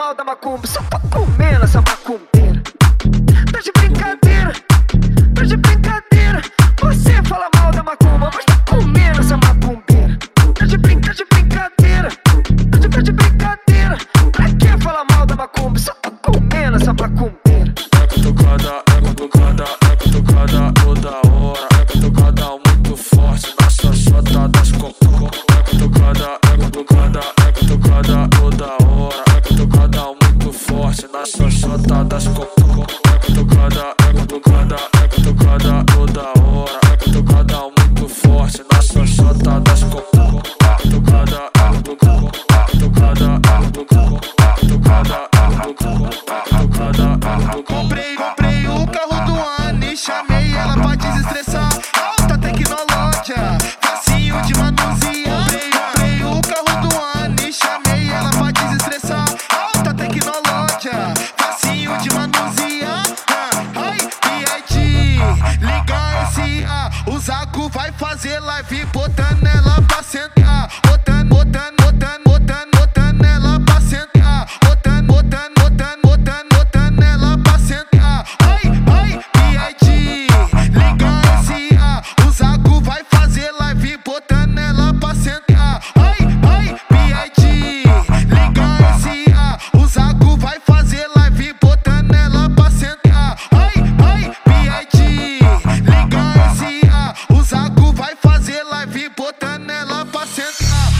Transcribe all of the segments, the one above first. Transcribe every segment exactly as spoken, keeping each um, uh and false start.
mal da macumba, só tô comendo essa macumbeira. Tá de brincadeira, tá de brincadeira. Você fala mal da macumba, mas tá comendo essa macumbeira. Tá de brinca, de brincadeira, tá de, tá de brincadeira. Pra que falar mal da macumba, só tô comendo essa macumbeira. É cutucada, é cutucada, é cutucada toda hora. É cutucada muito forte na xoxota das cocô. É cutucada, é cutucada, é cutucada toda hora. É cutucada muito forte na xoxota das cocô. É cutucada, é cutucada, é cutucada toda hora. É cutucada muito forte na xoxota das cocô. É cutucada, é cutucada, é cutucada, é cutucada, é cutucada, é cutucada, é cutucada. Comprei, comprei o carro do ano e chamei ela pra desestressar. Alta tecnologia, facinho de manusear. Comprei, comprei o carro do ano e chamei ela pra desestressar. Alta tecnologia, facinho de manusear. Ai, P I T, liga esse A. O Zaco vai fazer live botando ela pra sentar. Botando, botando, botando, botando, botando ela pra sentar. Botando, botando, botando, botando, botando ela pra sentar. Ai, ai, P I T, liga esse A. O Zaco vai fazer live botando ela pra sentar. Ai, ai, P I T, liga esse A. O Zaco vai fazer live botando ela pra sentar. Ai, ai, P I T, liga esse A. O Zaco vai fazer live botando ela pra sentar.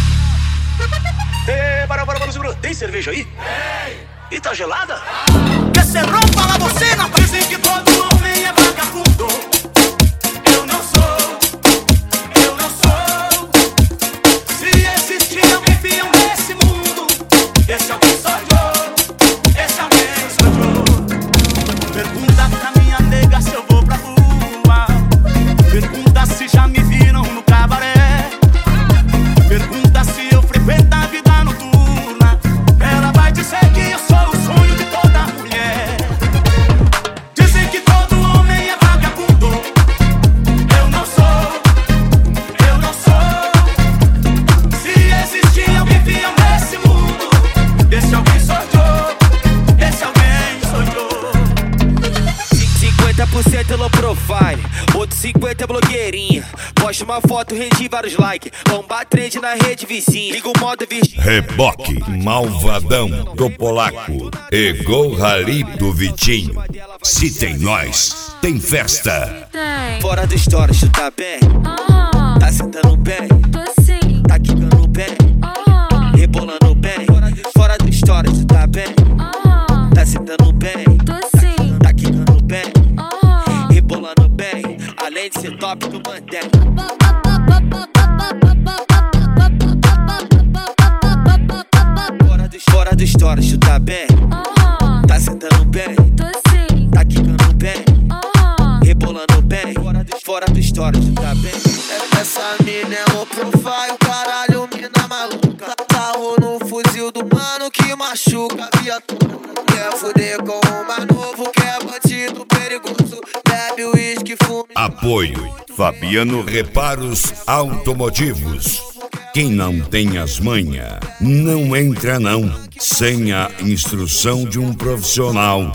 Ê, para, para, para, segura. Tem cerveja aí? Tem. E tá gelada? Quer ser roupa lá você não? Dizem que todo homem é vagabundo. Eu não sou, eu não sou. Se existir alguém fiel nesse mundo, esse alguém sou eu, esse alguém sou eu. Pergunta pra minha nega se eu vou pra rua. Pergunta se já me viram no cabaré. Pergunta se eu frequento a vida noturna. Ela vai dizer que eu sou o sonho de toda mulher. Dizem que todo homem é vagabundo. Eu não sou, eu não sou. Se existir alguém fiel nesse mundo, esse alguém sou eu, esse alguém sou eu. cinquenta por cento low profile, outro cinquenta blogueirinha. Posta uma foto, rende vários likes. Bomba trend na rede vizinha. Liga o modo virgem. Reboque, Malvadão do Polaco e Gol Rally do Vitinho. Se tem nós, tem festa. Tem. Fora do story, chuta bem. Oh, Tá sentando bem. tô sim. Tá quicando bem. Oh, Rebolando bem. Fora do story, chuta bem. oh, Tá sentando bem. tô sim. Tá quicando bem. Oh, Rebolando bem. Além de ser top do mantém. Fora do, fora do story, chuta bem. oh, Tá sentando bem. tô sim. Tá quicando bem. Oh, Rebolando bem. Fora do, fora do story, chuta bem. Essa mina é low profile, caralho, mina maluca. Carro no fuzil do mano que machuca a viatura. Quer fuder com o mais novo, quer bandido perigoso. Bebe uísque, fuma. Apoio Fabiano Reparos Automotivos. Quem não tem as manhas, não entra não, sem a instrução de um profissional.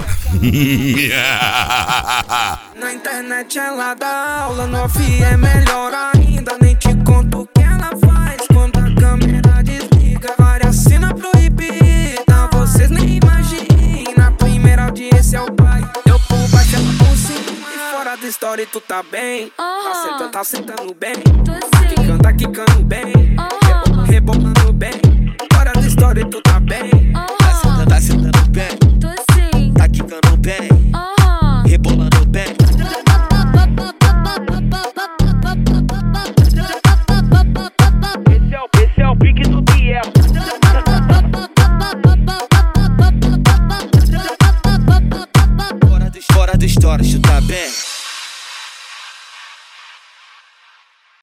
Na internet ela dá aula, no off é melhor ainda. Nem te conto o que ela faz quando a câmera desliga. Várias cenas proibidas, vocês nem imaginam. A primeira audiência é o pai, eu por baixo ela por cima. E fora da história tu tá bem, tá sentando, tá sentando bem. tô sim. Quicando, tá quicando bem, rebolando bem. Fora da história tu tá bem, Tá sentando, tá sentando bem. tô sim. Tá quicando bem. Oh, Rebolando bem. Esse é o, esse é o pique do Biel. Fora do, fora do story, chuta bem.